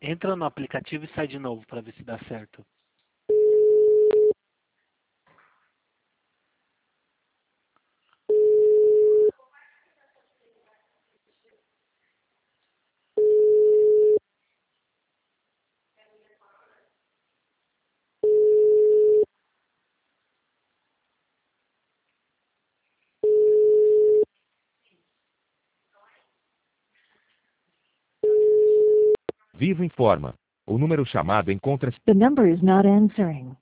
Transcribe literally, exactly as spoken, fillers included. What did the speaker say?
Entra no aplicativo e sai de novo para ver se dá certo. Vivo informa. O número chamado encontra-se. The number is not answering.